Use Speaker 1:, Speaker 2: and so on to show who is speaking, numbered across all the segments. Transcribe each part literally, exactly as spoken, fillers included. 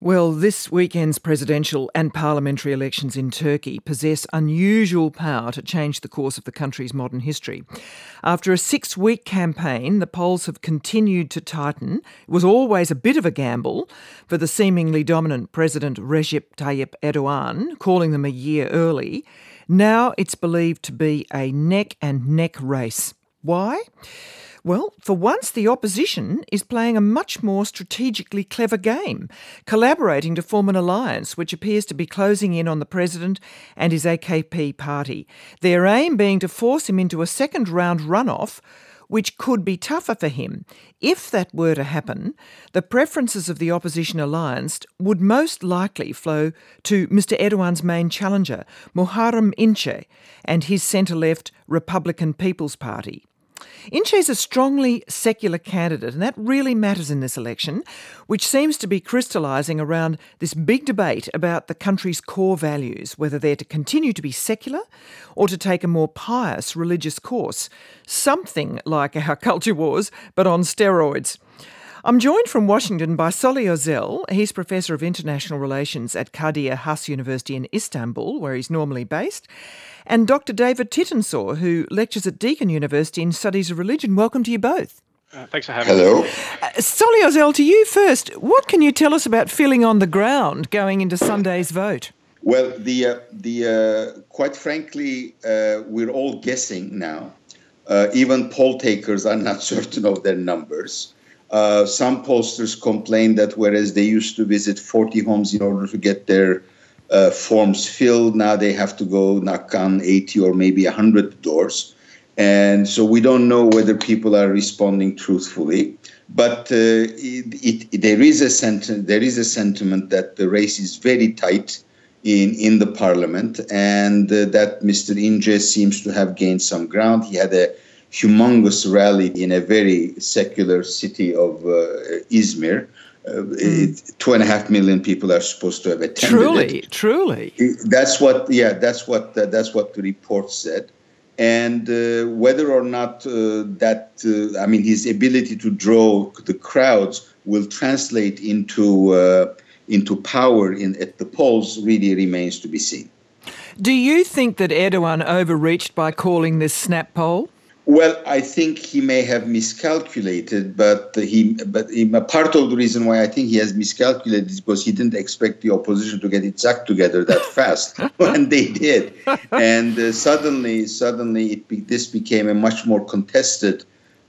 Speaker 1: Well, this weekend's presidential and parliamentary elections in Turkey possess unusual power to change the course of the country's modern history. After a six-week campaign, the polls have continued to tighten. It was always a bit of a gamble for the seemingly dominant President Recep Tayyip Erdogan, calling them a year early. Now it's believed to be a neck-and-neck race. Why? Well, for once, the opposition is playing a much more strategically clever game, collaborating to form an alliance which appears to be closing in on the president and his A K P party. Their aim being to force him into a second-round runoff, which could be tougher for him. If that were to happen, the preferences of the opposition alliance would most likely flow to Mister Erdogan's main challenger, Muharrem İnce, and his centre-left Republican People's Party. İnce is a strongly secular candidate, and that really matters in this election, which seems to be crystallising around this big debate about the country's core values, whether they're to continue to be secular or to take a more pious religious course, something like our culture wars, but on steroids. I'm joined from Washington by Solly Özel. He's Professor of International Relations at Kadir Has University in Istanbul, where he's normally based, and Doctor David Tittensor, who lectures at Deakin University in Studies of Religion. Welcome to you both.
Speaker 2: Uh, thanks for having
Speaker 3: Hello.
Speaker 2: me.
Speaker 1: Uh, Solly Özel, to you first. What can you tell us about feeling on the ground going into Sunday's vote?
Speaker 3: Well, the uh, the uh, quite frankly, uh, we're all guessing now. Uh, even poll takers are not certain of their numbers. Uh, some pollsters complain that whereas they used to visit forty homes in order to get their uh, forms filled, now they have to go knock on eighty or maybe one hundred doors. And so we don't know whether people are responding truthfully. But uh, it, it, there is a sentiment, there is a sentiment that the race is very tight in, in the parliament, and uh, that Mister İnce seems to have gained some ground. He had a humongous rally in a very secular city of uh, Izmir. Uh, mm. it, two and a half million people are supposed to have attended.
Speaker 1: Truly,
Speaker 3: it.
Speaker 1: truly.
Speaker 3: That's what. Yeah, that's what. Uh, that's what the report said. And uh, whether or not uh, that, uh, I mean, his ability to draw the crowds will translate into uh, into power in at the polls really remains to be seen.
Speaker 1: Do you think that Erdogan overreached by calling this snap poll?
Speaker 3: Well, I think he may have miscalculated, but he, but he, part of the reason why I think he has miscalculated is because he didn't expect the opposition to get its act together that fast, when they did, and uh, suddenly, suddenly, it be, this became a much more contested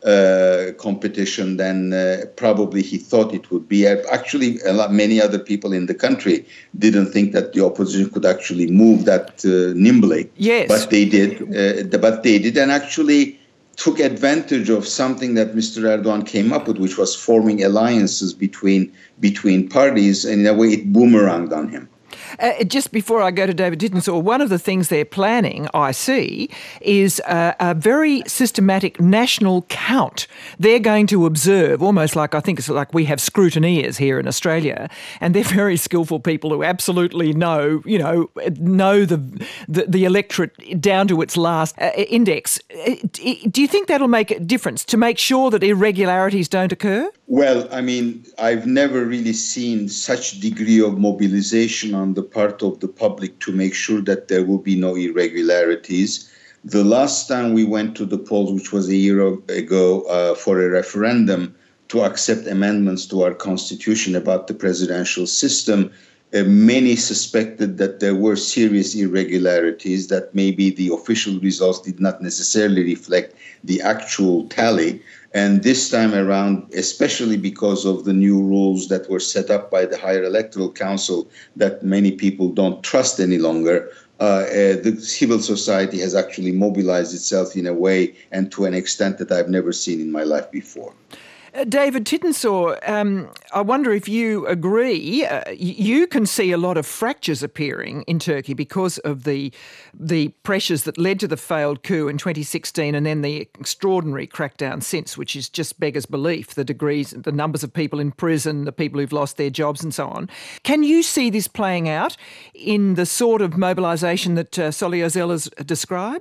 Speaker 3: uh, competition than uh, probably he thought it would be. Actually, a lot, many other people in the country didn't think that the opposition could actually move that uh, nimbly.
Speaker 1: Yes,
Speaker 3: but they did. Uh, but they did, and actually took advantage of something that Mister Erdogan came up with, which was forming alliances between between parties, and in a way it boomeranged on him.
Speaker 1: Uh, just before I go to David Tittensor, one of the things they're planning, I see, is a, a very systematic national count. They're going to observe, almost like, I think it's like we have scrutineers here in Australia, and they're very skillful people who absolutely know, you know, know the the, the electorate down to its last uh, index. Do you think that'll make a difference to make sure that irregularities don't occur?
Speaker 3: Well, I mean, I've never really seen such degree of mobilization on the part of the public to make sure that there will be no irregularities. The last time we went to the polls, which was a year ago, uh, for a referendum to accept amendments to our constitution about the presidential system, uh, many suspected that there were serious irregularities, that maybe the official results did not necessarily reflect the actual tally. And this time around, especially because of the new rules that were set up by the Higher Electoral Council that many people don't trust any longer, uh, uh, the civil society has actually mobilized itself in a way and to an extent that I've never seen in my life before.
Speaker 1: Uh, David Tittensor, um, I wonder if you agree. Uh, you can see a lot of fractures appearing in Turkey because of the the pressures that led to the failed coup in twenty sixteen, and then the extraordinary crackdown since, which is just beggars belief. The degrees, the numbers of people in prison, the people who've lost their jobs, and so on. Can you see this playing out in the sort of mobilisation that uh, Solly Özel has described?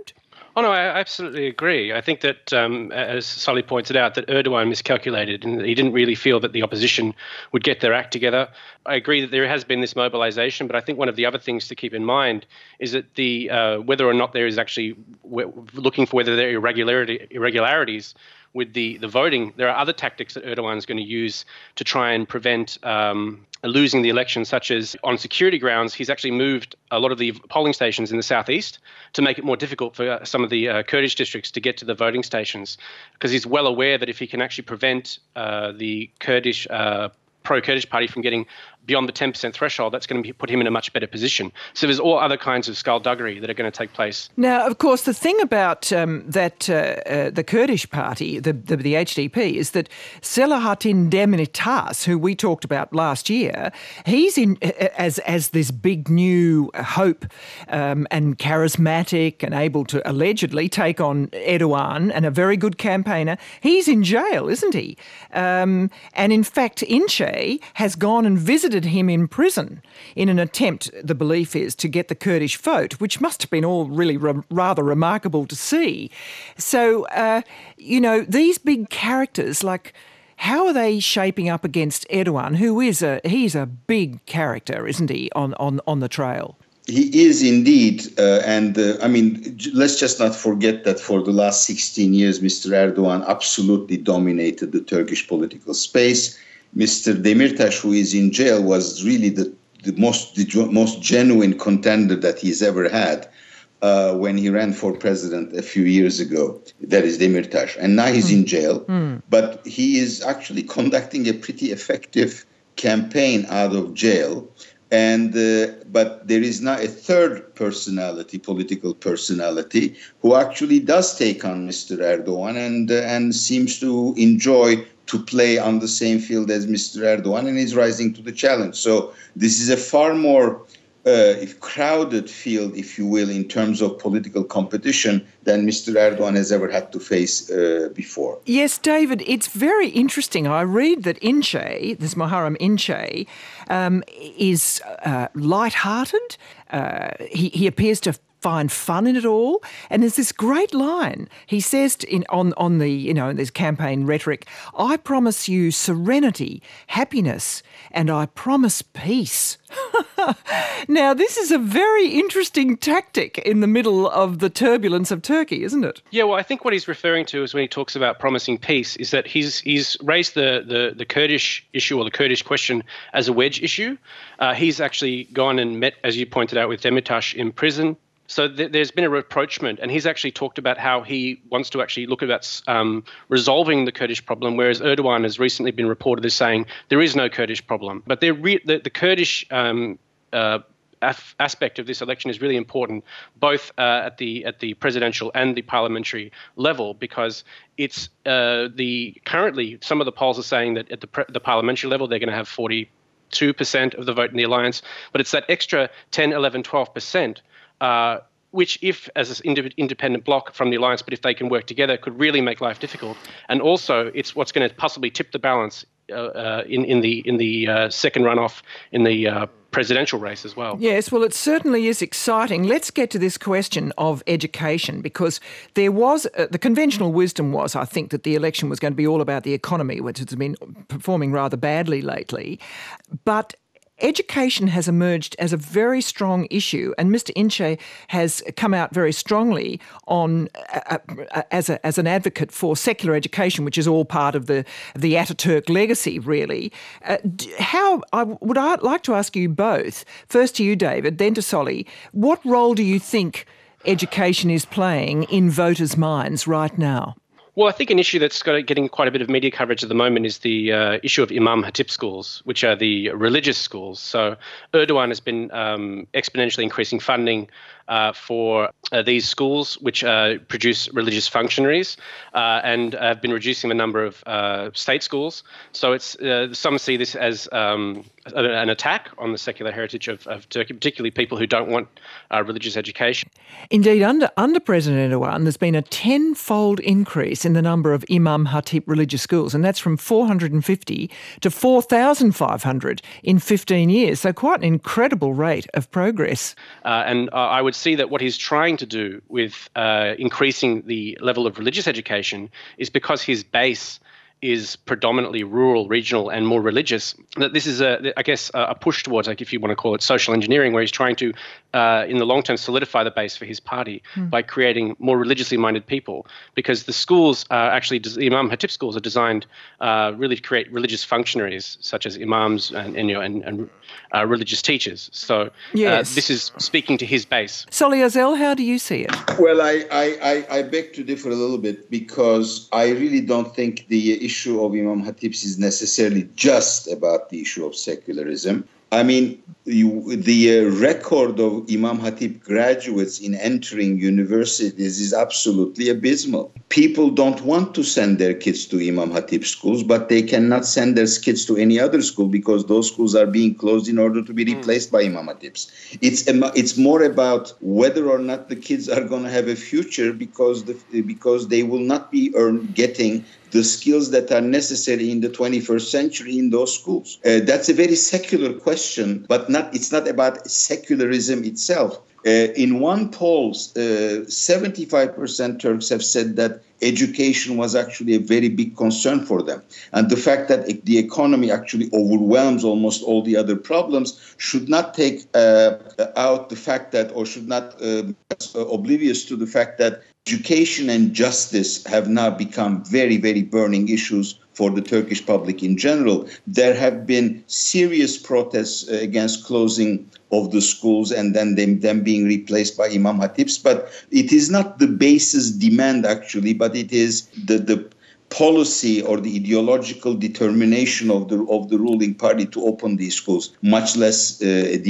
Speaker 2: Oh, no, I absolutely agree. I think that, um, as Sully pointed out, that Erdogan miscalculated and he didn't really feel that the opposition would get their act together. I agree that there has been this mobilisation, but I think one of the other things to keep in mind is that the uh, whether or not there is actually w- looking for whether there are irregularity, irregularities with the, the voting, there are other tactics that Erdogan is going to use to try and prevent um, losing the election, such as on security grounds, he's actually moved a lot of the polling stations in the southeast to make it more difficult for some of the uh, Kurdish districts to get to the voting stations, because he's well aware that if he can actually prevent uh, the Kurdish uh, pro-Kurdish party from getting beyond the ten percent threshold, that's going to be, put him in a much better position. So there's all other kinds of skullduggery that are going to take place.
Speaker 1: Now, of course, the thing about um, that uh, uh, the Kurdish party, the, the, the H D P, is that Selahattin Demirtas, who we talked about last year, he's in as as this big new hope um, and charismatic and able to allegedly take on Erdogan and a very good campaigner. He's in jail, isn't he? Um, and in fact, Ince has gone and visited him in prison in an attempt, the belief is, to get the Kurdish vote, which must have been all really re- rather remarkable to see. So, uh, you know, these big characters, like, how are they shaping up against Erdogan, who is a, he's a big character, isn't he, on, on, on the trail?
Speaker 3: He is indeed. Uh, and uh, I mean, j- let's just not forget that for the last sixteen years, Mister Erdogan absolutely dominated the Turkish political space. Mister Demirtas, who is in jail, was really the, the most the most genuine contender that he's ever had uh, when he ran for president a few years ago. That is Demirtas. And now he's mm. in jail. Mm. But he is actually conducting a pretty effective campaign out of jail. And uh, but there is now a third personality, political personality, who actually does take on Mister Erdogan and uh, and seems to enjoy to play on the same field as Mister Erdogan, and is rising to the challenge. So this is a far more uh, crowded field, if you will, in terms of political competition than Mister Erdogan has ever had to face uh, before.
Speaker 1: Yes, David, it's very interesting. I read that Ince, this Muharrem Ince, um, is uh, light-hearted. Uh, he, he appears to find fun in it all, and there's this great line he says to, in on on the you know in this campaign rhetoric: "I promise you serenity, happiness, and I promise peace." Now, this is a very interesting tactic in the middle of the turbulence of Turkey, isn't it?
Speaker 2: Yeah, well, I think what he's referring to is when he talks about promising peace is that he's he's raised the the, the Kurdish issue or the Kurdish question as a wedge issue. Uh, he's actually gone and met, as you pointed out, with Demirtas in prison. So th- there's been a rapprochement, and he's actually talked about how he wants to actually look at um, resolving the Kurdish problem, whereas Erdogan has recently been reported as saying there is no Kurdish problem. But re- the, the Kurdish um, uh, af- aspect of this election is really important, both uh, at the at the presidential and the parliamentary level, because it's uh, the currently some of the polls are saying that at the pre- the parliamentary level they're going to have forty-two percent of the vote in the alliance, but it's that extra ten, eleven, twelve percent. Uh, which, if as an ind- independent bloc from the alliance, but if they can work together, could really make life difficult. And also, it's what's going to possibly tip the balance uh, uh, in in the in the uh, second runoff in the uh, presidential race as well.
Speaker 1: Yes, well, it certainly is exciting. Let's get to this question of education, because there was uh, the conventional wisdom was, I think, that the election was going to be all about the economy, which has been performing rather badly lately, but education has emerged as a very strong issue, and Mister Ince has come out very strongly on uh, uh, as a, as an advocate for secular education, which is all part of the the Ataturk legacy, really. Uh, how I would I like to ask you both, first to you, David, then to Solly, what role do you think education is playing in voters' minds right now?
Speaker 2: Well, I think an issue that's got getting quite a bit of media coverage at the moment is the uh, issue of Imam Hatip schools, which are the religious schools. So Erdogan has been um, exponentially increasing funding uh, for uh, these schools, which uh, produce religious functionaries, uh, and have been reducing the number of uh, state schools. So it's uh, some see this as um, an attack on the secular heritage of, of Turkey, particularly people who don't want uh, religious education.
Speaker 1: Indeed, under under President Erdogan, there's been a tenfold increase in the number of Imam Hatip religious schools, and that's from four hundred fifty to four thousand five hundred in fifteen years. So quite an incredible rate of progress.
Speaker 2: Uh, and uh, I would would see that what he's trying to do with uh, increasing the level of religious education is because his base is predominantly rural, regional, and more religious, that this is, a, I guess, a push towards, like, if you want to call it social engineering, where he's trying to, uh, in the long term, solidify the base for his party mm. by creating more religiously minded people. Because the schools are actually, the Imam Hatip schools are designed uh, really to create religious functionaries, such as imams and, and, you know, and, and uh, religious teachers. So
Speaker 1: yes.
Speaker 2: uh, this is speaking to his base.
Speaker 1: Solly Ozel, how do you see it?
Speaker 3: Well, I, I, I, I beg to differ a little bit, because I really don't think the issue issue of Imam Hatip is necessarily just about the issue of secularism. I mean, you, the uh, record of Imam Hatip graduates in entering universities is absolutely abysmal. People don't want to send their kids to Imam Hatip schools, but they cannot send their kids to any other school because those schools are being closed in order to be replaced mm. by Imam Hatips. It's it's more about whether or not the kids are going to have a future, because the, because they will not be earn, getting the skills that are necessary in the twenty-first century in those schools. Uh, that's a very secular question, but not it's not about secularism itself. Uh, in one poll, uh, seventy-five percent Turks have said that education was actually a very big concern for them. And the fact that the economy actually overwhelms almost all the other problems should not take uh, out the fact that, or should not uh, be oblivious to the fact that education and justice have now become very, very burning issues for the Turkish public in general. There have been serious protests against closing of the schools and then them, them being replaced by Imam Hatips. But it is not the basis demand, actually, but it is the, the policy or the ideological determination of the of the ruling party to open these schools, much less uh,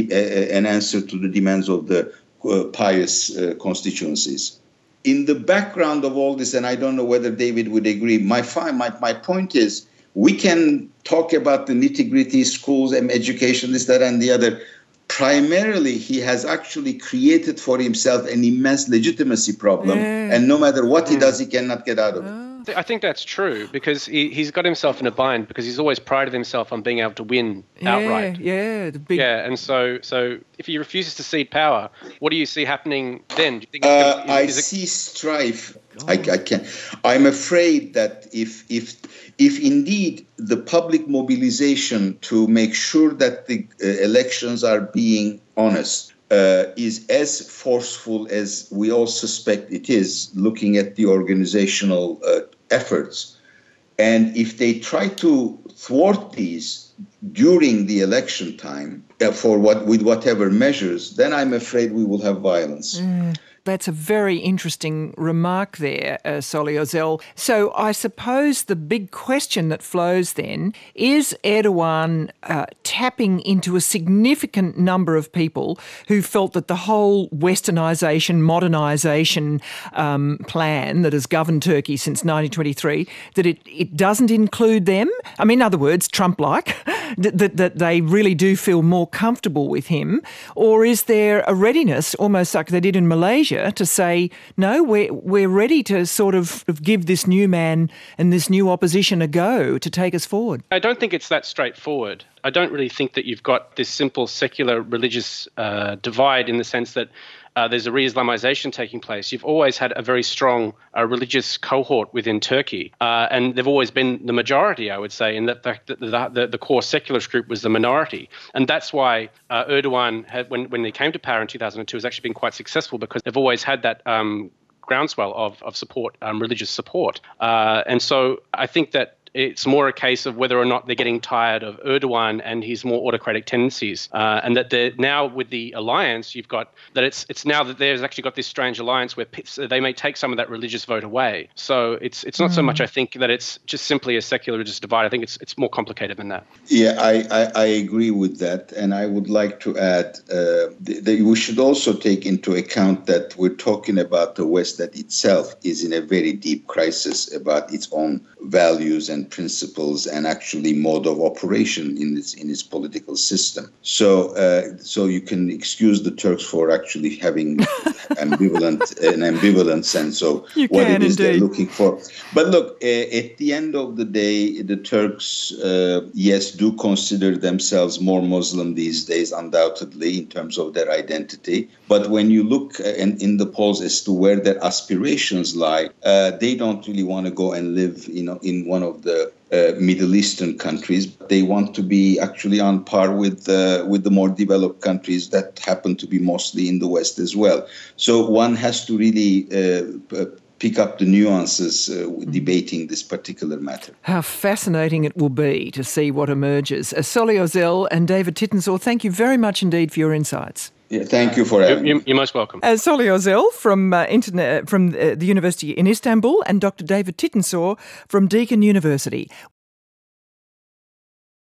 Speaker 3: a, an answer to the demands of the uh, pious uh, constituencies. In the background of all this, and I don't know whether David would agree, my, my, my point is we can talk about the nitty-gritty, schools and education, this, that, and the other. Primarily, he has actually created for himself an immense legitimacy problem, yeah. and no matter what he does, he cannot get out of it.
Speaker 1: Oh.
Speaker 2: I think that's true, because he, he's got himself in a bind, because he's always prided himself on being able to win
Speaker 1: yeah,
Speaker 2: outright.
Speaker 1: Yeah, the big...
Speaker 2: yeah, and so so if he refuses to cede power, what do you see happening then? Do you think
Speaker 3: uh,
Speaker 2: gonna, is,
Speaker 3: I
Speaker 2: is it...
Speaker 3: see strife. I, I can. I'm afraid that if if if indeed the public mobilization to make sure that the uh, elections are being honest uh, is as forceful as we all suspect it is, looking at the organizational uh, efforts, and if they try to thwart these during the election time uh, for what with whatever measures, then I'm afraid we will have violence.
Speaker 1: Mm. That's a very interesting remark there, uh, Solly Ozel. So I suppose the big question that flows then, is Erdogan uh, tapping into a significant number of people who felt that the whole westernisation, modernisation um, plan that has governed Turkey since nineteen twenty-three, that it, it doesn't include them? I mean, in other words, Trump-like, that, that they really do feel more comfortable with him? Or is there a readiness, almost like they did in Malaysia, to say, no, we're, we're ready to sort of give this new man and this new opposition a go to take us forward?
Speaker 2: I don't think it's that straightforward. I don't really think that you've got this simple secular religious uh, divide, in the sense that uh, there's a re-Islamization taking place. You've always had a very strong uh, religious cohort within Turkey, uh, and they've always been the majority, I would say, in the fact that the, the, the core secularist group was the minority. And that's why uh, Erdogan, had, when, when they came to power in two thousand two, has actually been quite successful, because they've always had that um, groundswell of, of support, um, religious support. Uh, and so I think that it's more a case of whether or not they're getting tired of Erdogan and his more autocratic tendencies, uh, and that they're now, with the alliance, you've got that it's it's now that there's actually got this strange alliance where they may take some of that religious vote away. So it's it's not mm. so much, I think, that it's just simply a secular religious divide. I think it's it's more complicated than that.
Speaker 3: Yeah, I, I, I agree with that, and I would like to add uh, that we should also take into account that we're talking about the West that itself is in a very deep crisis about its own values and and principles and actually mode of operation in its in its political system. So, uh, so you can excuse the Turks for actually having ambivalent an ambivalent sense of
Speaker 1: you
Speaker 3: what
Speaker 1: can,
Speaker 3: it is
Speaker 1: indeed.
Speaker 3: they're looking for. But look, uh, at the end of the day, the Turks, uh, yes, do consider themselves more Muslim these days, undoubtedly, in terms of their identity. But when you look uh, in, in the polls as to where their aspirations lie, uh, they don't really want to go and live, you know, in one of the uh, Middle Eastern countries. They want to be actually on par with uh, with the more developed countries that happen to be mostly in the West as well. So one has to really uh, pick up the nuances uh, debating this particular matter.
Speaker 1: How fascinating it will be to see what emerges. Uh, Solly Ozel and David Tittensor, thank you very much indeed for your insights.
Speaker 3: Yeah, thank you for having
Speaker 2: you're,
Speaker 3: me.
Speaker 2: You're most welcome.
Speaker 1: Uh, Solly Ozel from uh, internet, from uh, the University in Istanbul and Doctor David Tittensor from Deakin University.